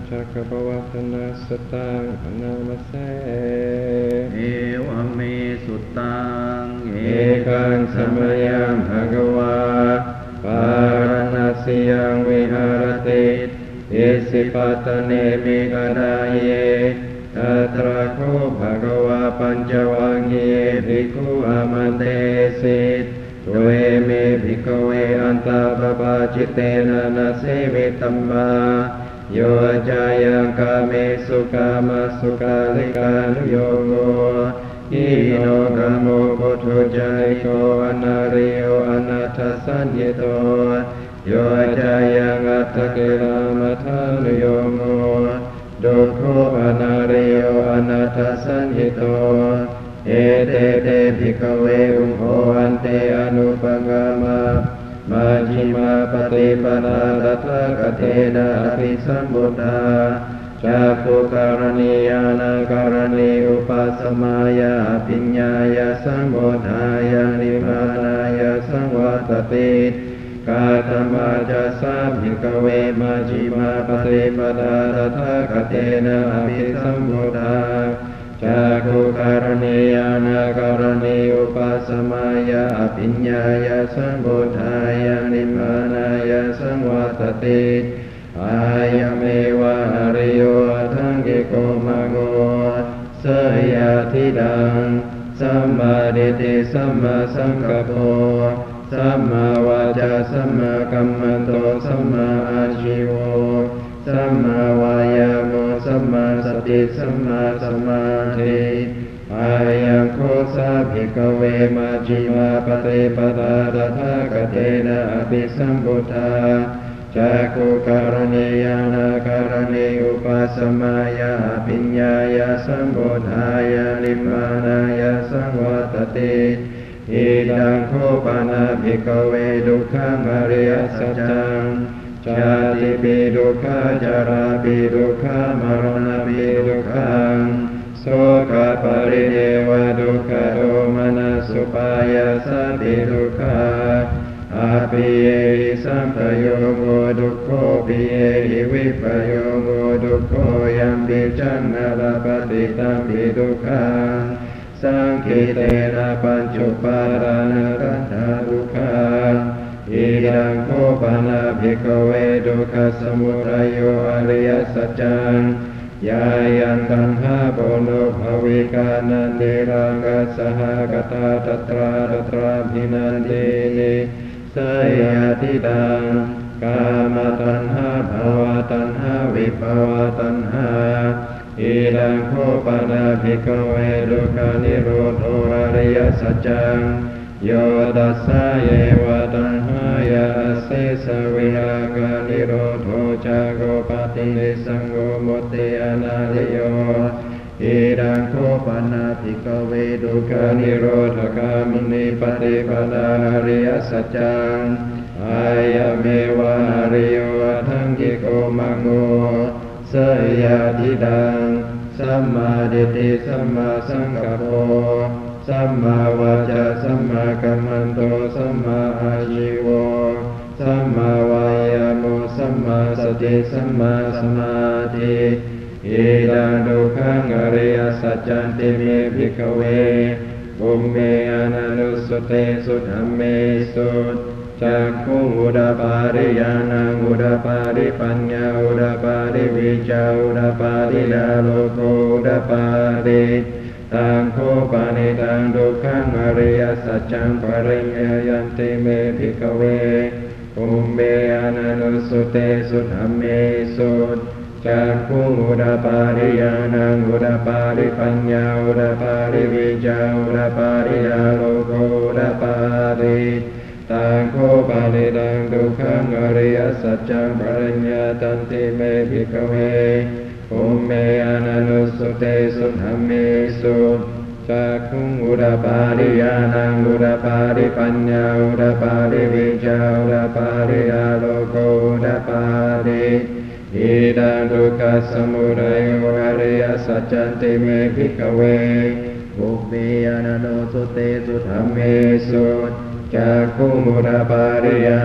จักรวัตนาสตังนามเสเอวเมสุตังเอกังสมยังภะคะวาปารณสียังวิหารติอิสิปัตเนมิกดาเยตัตระโคภะคะวาปัญจวัคคีย์ภิกขุอามันเตสิตเวเมภิกขเวอันตาปปาจิตเตนะนะเสวิตัมมาโยจายังกาเมสุกามสุกาลิกานุโยโกอิโนกามโมปุถุจาริโกอนาริโออนาทสัญญโตโยจายังอัตตกิลามัทานุโยโกดุโคอนาริโออนาทสัญญโตเอเตเตภิกขเวอุโหอันเตอนุปกามะมาจิมาปฏิปทาตถาคเตนะอภิสัมพุทธาจักขุการณียานาการณีอุปสมายาปิญญายาสังโฆทายานิพพานายาสังวัตติกาตมาจัสสะภิกขเวมาจิมาปฏิปทาตถาคเตนะอภิสัมพุทธาจักขุการณียานาการณีอุปสมายาปิญญายาสังโฆทายานิพพานายาสังวัตติอายเมวะอริโยทังกิโกมะโกสยาธิดังสัมมาดิติสัมมาสังกัปโปสัมมาวาจาสัมมากัมมันโตสัมมาอาชีโวสัมมาวายาโมสัมมาสติสัมมาสมาธิอายังโคสะภิกขเวมาจิมาปฏิปทาตถาคเตนะอภิสัมพุทธาจักขุการณียานาการณีอุปสมายาปิญญายาสัมโพธายานิพพานายาสังวัตติอิดังโคปานาภิกขเวดุขังอริยสัจจังชาติปิดุขาจาราปิดุขามรณปิดุขังโสกปริเทวดุขโทมนัสสุปายาสปิดุขาอาปิเยหิสัมปโยโกดุโคปิเยหิวิปโยโกดุโคยัมปิจันนาลปฏิตัมปิดุขังสังคิเตนะปัญจุปารานะรัตถาดุขังอิดังโคปานาภิกขเวดุขสมุทัยโยอริยสัจจังยายังตัณหาโบโนภวิกานันเดรังกัสสหกตาตตราตตราภินันเตนิสยาธิดังกามตัณหาภวตัณหาวิภวตัณหาอิดังโคปานาภิกขเวดุขานิโรธอริยสัจจังโยตัสสะเยวะตัณหายาเสสวิรากานิโรธจักโกปฏินิสังโฆมุตติอนาลิโยอิดังโคปานาภิกขเวดุขานิโรธคามินิปฏิปทาอริยสัจจังอายเมวะอริโยทังกิโกมังโกสยาธิดังสัมมาดิติสัมมาสังกัปโปสัมมาวาจาสัมมากัมมันโตสัมมาอาชีโวสัมมาวายาโมสัมมาสติสัมมาสมาธิอิดังดุขังอริยสัจจันติเมภิกขเวบุมเมอนันุสุเตสุธัมเมสุจักขุอุดปาริยานังอุดปาริปัญญาอุดปาริวิจาอุดปาริลาโลโกอุดปาริตังโคปานิตังดุขังอริยสัจจังปริญญายันติเมภิกขเวอุมเบอนันุสุเตสุธัมเมสุจักขุอุดปาริยานังอุดปาริปัญญาอุดปาริวิจาอุดปาริลาโลโกอุดปาริตังโคปานิตังดุขังอริยสัจจังปริญญาตันติเมภิกขเวอุมเมอนันุสุเตสุธัมเมสุจักขุอุดปาริยานังอุดปาริปัญญาอุดปาริวิจาอุดปาริอาโลโกอุดปาริอิดังดุขัสสมุทัยโยอริยสัจจันติเมภิกขเวบุพเพอนันโนสุเตสุธัมเมสุจักขุอุดปาริยานัง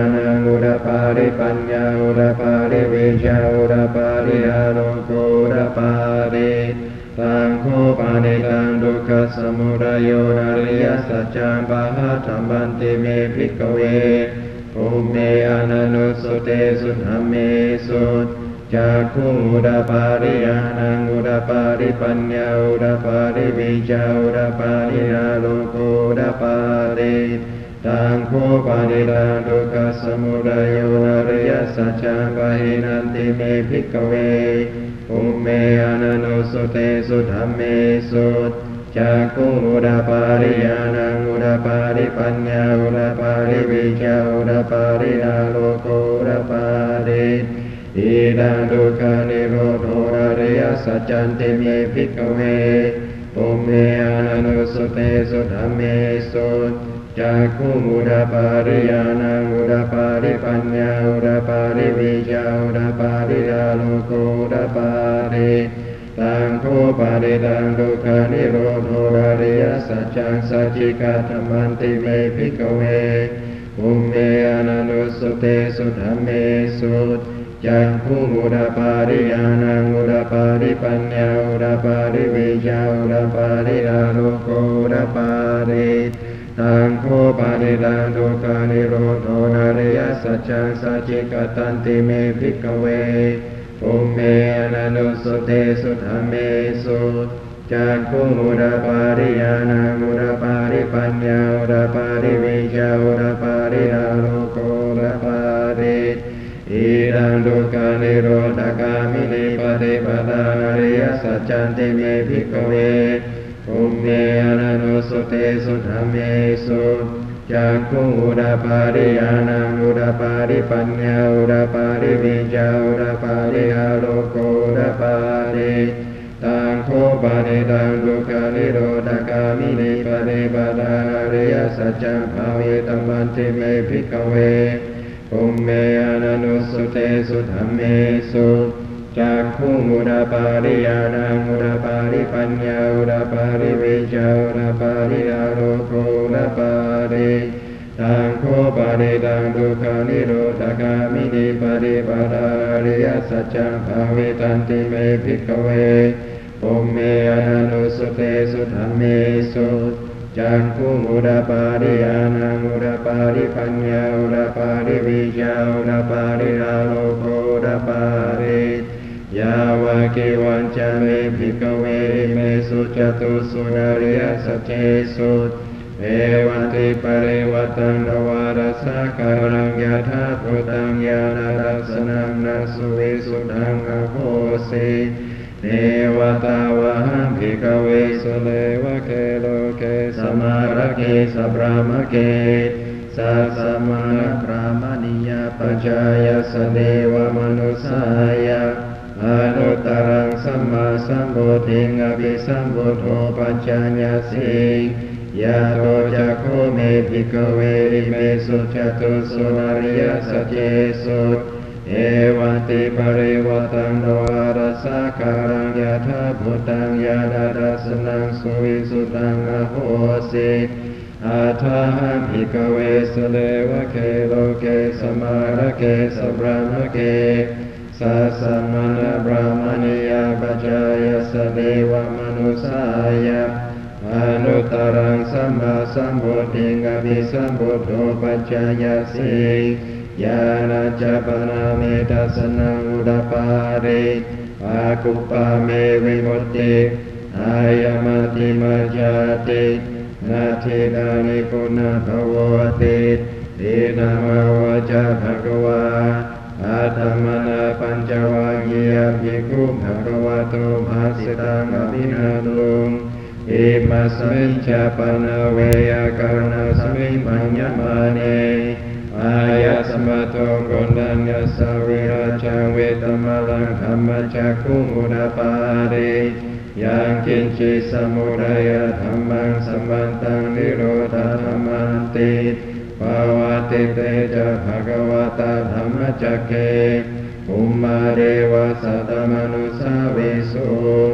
อุดปาริปัญญาอุดปาริวิชาอุดปาริอาโลโกอุดปาริตังโคปานิตังดุขสมุทัยโยอริยสัจจังปะหะธัมมันติเมภิกขเวภูเมอนันุสุเตสุธัมเมสุจักขุอุดปาริญาณังอุดปาริปัญญาอุดปาริวิชาอุดปาริอาโลโกอุดปาริตังโคปานิตังดุขสมุทัยโยอริยสัจจังปะหินันติเมภิกขเวภูเมอนันุสุเตสุธัมเมสุจักขุอุดปาริญาณังอุดปาริปัญญาอุดปาริวิชาอุดปาริอาโลโกอุดปาริอิดังดุขานิโรธอริยสัจจันติเมภิกขเวภูเมอนันุสุเตสุธัมเมสุจักขุอุดปาริญาณังอุดปาริปัญญาอุดปาริวิชาอุดปาริอาโลโกอุดปาริตังโคปาริตังดุขานิโรธอริยสัจจังสัจจิกาธัมมันติเมภิกขเวภูเมอนันุสุเตสุธัมเมสุจักขุอุดปาริญาณังอุดปาริปัญญาอุดปาริวิชาอุดปาริอาโลโกอุดปาริตังโคปาริตังดุขานิโรธอริยสัจจังสัจจิกตันติเมภิกขเวภูเมอนันุสุเตสุธัมเมสุจักขุอุดปาริญาณังอุดปาริปัญญาอุดปาริวิชาอุดปาริอาโลโกอุดปาริอิดังดุขานิโรธกามินิปฏิปทาอริยสัจจันติเมภิกขเวภูเมอนันุสุเตสุธัมเมสุจักขุอุดปาริญาณังอุดปาริปัญญาอุดปาริวิชาอุดปาริอาโลโกอุดปาริตังโคปานิตังดุขานิโรธกามินิปฏิปทาอริยสัจจังภาเวตัมมันติเมภิกขเวภูเมอนันุสุเตสุธัมเมสุจักขุอุดปาริญาณังอุดปาริปัญญาอุดปาริวิชาอุดปาริอาโลโกอุดปาริตังโคปาริตังดุขานิโรธกามินิปฏิปทาอริยสัจจังภาเวตันติเมภิกขเวภูเมอนันุสุเตสุธัมเมสุจักขุอุดปาริญาณังอุดปาริปัญญาอุดปาริวิชาอุดปาริอาโลโกอุดปาริยาวะเกวัญจเมภิกขเวเมสุจตุสุอริยสัจเจสุเอวันติปริวัตังนวารสาการังยถาภูตังญาณทัสสนังนาสุวิสุทธังอโหสิเนวตาวะหังภิกขเวสุเลวะเกโลเกสมาระเกสัพรามะเกสัสสมานะพรามณียปัจจายสเดวมนุสายะอนุตตรังสัมมาสัมพุทธิงอภิสัมพุทโธปัจจญาสิยะโตจักขุเมภิกขเวอิเมสุจตุสุอริยสัจเจสุเอวันติปริวัตังโนอารัสสาการังยถาภูตังญาณทัสสนังสุวิสุทธังอโหสิอาทาหังภิกขเวสุเลวะเกโลเกสมาระเกสัพพะมะเกสัสสมานะบรามณียปัจจายสเดวมนุสายะอนุตตรังสัมมาสัมพุทธิงอภิสัมพุทโธปัจจายสิญาณจัปปนาเมตัสสนังอุดปาริอากุปปาเมวิมุตติอายมติมัจจตินาทิดานิคุณภวติตินามวจาภะคะวาอาตมนาปัญจวัคคียภิกขุภะคะวะโตภาสิตังอภินันตุอิมัสมิจฉาปนะเวยากรณสมิปัญญมาเนอายะสมะโตโกนัญญสวิราชังเวตมะลังธรรมจักขุอุดปาริยังกินจิสมุทัยธรรมังสัมมันตังนิโรธธรรมันติภาวติเตจะภะคะวะตาธรรมจักเขอุมมาเดวะสัตตมนุสาวิสุเอ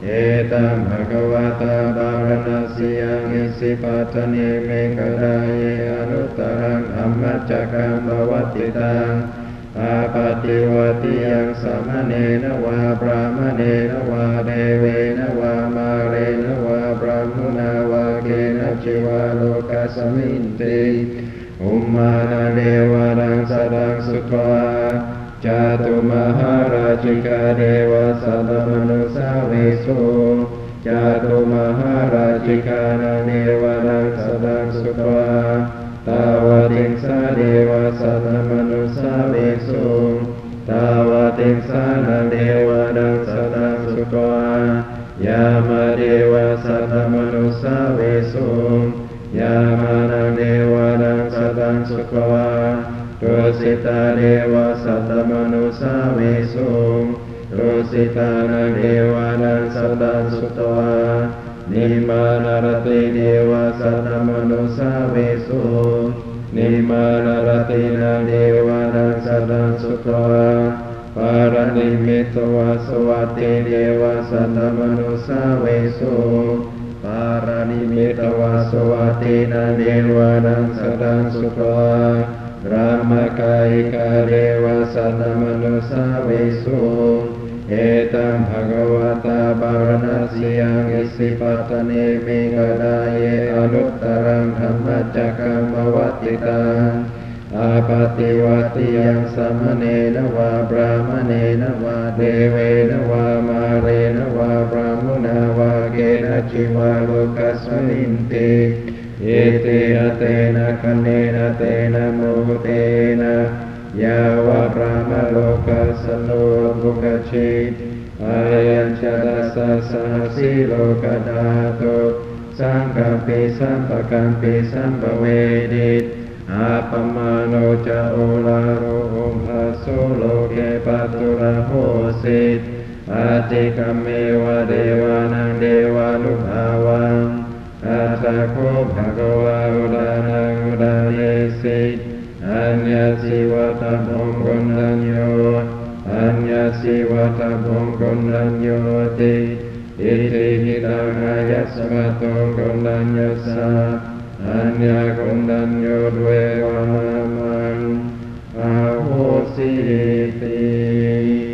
ตัมภะคะวะตาบารณสียังอิสิปัตเนเมกะดายอนุตตรังธัมมัจจกังภวัตติตังอาปาติวัติยังสัมมเนนะวาปรามเนนะวาเดเวนะวามาเรนะวาปรามมุนาวาเกนะจิวาโลกัสมินติอุมมานาเดวารังสดังสุตวาจาตุมหาราชิกาเดวะสัตตมนุสาเวสุจาตุมหาราชิกานาเดวะรังสดังสุตวาตาวติงสาเดวะสัตตมนุสาเวสุตาวติงสานาเดวะรังสดังสุตวายามาเดวะสัตตมนุสาเวสุยามานังเดวะรังสดังสุตวาตุสิตาเดวะสัตตมนุสาเวสุตุสิตานังเดวะรังสดังสุตวานิมานารติเดวะสัตตมนุสาเวสุนิมานารตินาเดวะรังสดังสุตวาปารณิมิตวะสวัตติเดวะสัตตมนุสาเวสุปารานิมิตวาสวัตตินาเดวะรังสดังสุตวารามกายกาเดวะสัตตมนุสาเวสุเอตัมภะคะวะตาบารณสียังอิสิปัตเนมิกะดายอนุตตรังธัมมัจจกังภวัตติตังอาปาติวัติยังสัมมเนนะวาปรามเนนะวาเดเวนะวามาเรนะวาปรามมุนาวาเกนะจิวาโลกัสมินติเอเตนะเตนะคะเนนะเตนะโมเตนะยาวะพระมโลกัสโลภุกชิตอายัญชนะสะสหสีโลกธาตุสังกัมปิสัมปะกัมปิสัมปเวดิตอาปมาโนจะโอลาโรโอมหะโสโลเกปัตุระโหสิตอาติกัมเมวะเดวานังเดวานุภาวังอาตาโคภะคะวะอุดานังอุดาเนสิอัญญาสิวัตถงกุณัญโยอัญญาสิวัตถงกุณัญโยติอิติหิตังอายัสมะตงกุณัญโยสาอัญญากุณัญโยเววะมังอาโหสิติ